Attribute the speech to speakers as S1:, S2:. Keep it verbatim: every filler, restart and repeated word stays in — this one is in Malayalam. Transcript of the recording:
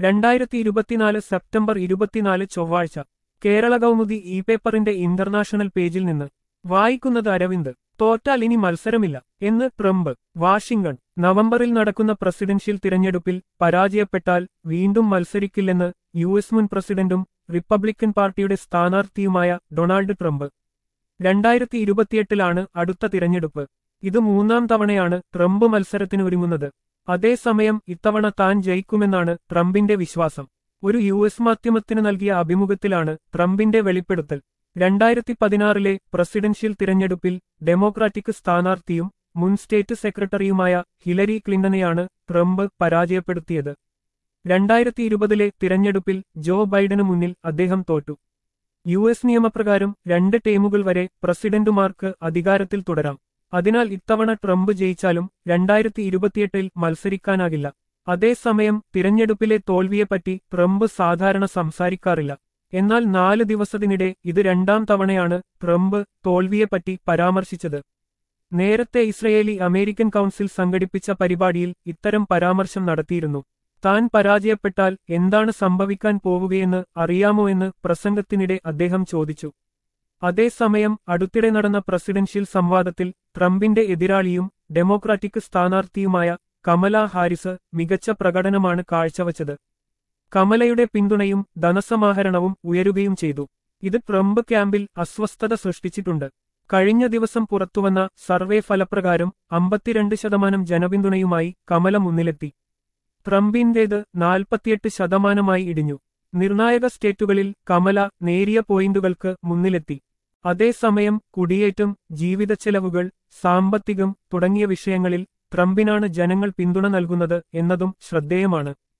S1: രണ്ടായിരത്തി ഇരുപത്തിനാല് സെപ്റ്റംബർ ഇരുപത്തിനാല് ചൊവ്വാഴ്ച കേരള കൗമുദി ഇ പേപ്പറിന്റെ ഇന്റർനാഷണൽ പേജിൽ നിന്ന് വായിക്കുന്നത് അരവിന്ദ്. തോറ്റാൽ ഇനി മത്സരമില്ല എന്ന് ട്രംപ്. വാഷിംഗ്ടൺ. നവംബറിൽ നടക്കുന്ന പ്രസിഡൻഷ്യൽ തിരഞ്ഞെടുപ്പിൽ പരാജയപ്പെട്ടാൽ വീണ്ടും മത്സരിക്കില്ലെന്ന് യു എസ് മുൻ പ്രസിഡന്റും റിപ്പബ്ലിക്കൻ പാർട്ടിയുടെ സ്ഥാനാർത്ഥിയുമായ ഡൊണാൾഡ് ട്രംപ്. രണ്ടായിരത്തി ഇരുപത്തിയെട്ടിലാണ് അടുത്ത തിരഞ്ഞെടുപ്പ്. ഇത് മൂന്നാം തവണയാണ് ട്രംപ് മത്സരത്തിനൊരുങ്ങുന്നത്. അതേസമയം ഇത്തവണ താൻ ജയിക്കുമെന്നാണ് ട്രംപിന്റെ വിശ്വാസം. ഒരു യു എസ് മാധ്യമത്തിന് നൽകിയ അഭിമുഖത്തിലാണ് ട്രംപിന്റെ വെളിപ്പെടുത്തൽ. രണ്ടായിരത്തി പതിനാറിലെ പ്രസിഡൻഷ്യൽ തിരഞ്ഞെടുപ്പിൽ ഡെമോക്രാറ്റിക് സ്ഥാനാർത്ഥിയും മുൻ സ്റ്റേറ്റ് സെക്രട്ടറിയുമായ ഹിലരി ക്ലിന്റനെയാണ് ട്രംപ് പരാജയപ്പെടുത്തിയത്. രണ്ടായിരത്തി ഇരുപതിലെ തിരഞ്ഞെടുപ്പിൽ ജോ ബൈഡന് മുന്നിൽ അദ്ദേഹം തോറ്റു. യു എസ് നിയമപ്രകാരം രണ്ട് ടേമുകൾ വരെ പ്രസിഡന്റുമാർക്ക് അധികാരത്തിൽ തുടരാം. അതിനാൽ ഇത്തവണ ട്രംപ് ജയിച്ചാലും രണ്ടായിരത്തി ഇരുപത്തിയെട്ടിൽ മത്സരിക്കാനാകില്ല. അതേസമയം തിരഞ്ഞെടുപ്പിലെ തോൽവിയെപ്പറ്റി ട്രംപ് സാധാരണ സംസാരിക്കാറില്ല. എന്നാൽ നാല് ദിവസത്തിനിടെ ഇത് രണ്ടാം തവണയാണ് ട്രംപ് തോൽവിയെപ്പറ്റി പരാമർശിച്ചത്. നേരത്തെ ഇസ്രയേലി അമേരിക്കൻ കൗൺസിൽ സംഘടിപ്പിച്ച പരിപാടിയിൽ ഇത്തരം പരാമർശം നടത്തിയിരുന്നു. താൻ പരാജയപ്പെട്ടാൽ എന്താണ് സംഭവിക്കാൻ പോവുകയെന്ന് അറിയാമോ എന്ന് പ്രസംഗത്തിനിടെ അദ്ദേഹം ചോദിച്ചു. അതേസമയം അടുത്തിടെ നടന്ന പ്രസിഡൻഷ്യൽ സംവാദത്തിൽ ട്രംപിന്റെ എതിരാളിയും ഡെമോക്രാറ്റിക് സ്ഥാനാർത്ഥിയുമായ കമല ഹാരിസ് മികച്ച പ്രകടനമാണ് കാഴ്ചവച്ചത്. കമലയുടെ പിന്തുണയും ധനസമാഹരണവും ഉയരുകയും ചെയ്തു. ഇത് ട്രംപ് ക്യാമ്പിൽ അസ്വസ്ഥത സൃഷ്ടിച്ചിട്ടുണ്ട്. കഴിഞ്ഞ ദിവസം പുറത്തുവന്ന സർവേ ഫലപ്രകാരം അമ്പത്തിരണ്ട് ശതമാനം ജനപിന്തുണയുമായി കമല മുന്നിലെത്തി. ട്രംപിന്റേത് നാൽപ്പത്തിയെട്ട് ശതമാനമായി ഇടിഞ്ഞു. നിർണായക സ്റ്റേറ്റുകളിൽ കമല നേരിയ പോയിന്റുകൾക്ക് മുന്നിലെത്തി. അതേസമയം കുടിയേറ്റം, ജീവിതച്ചെലവുകൾ, സാമ്പത്തികം തുടങ്ങിയ വിഷയങ്ങളിൽ ട്രംപിനാണ് ജനങ്ങൾ പിന്തുണ നൽകുന്നത് എന്നതും ശ്രദ്ധേയമാണ്.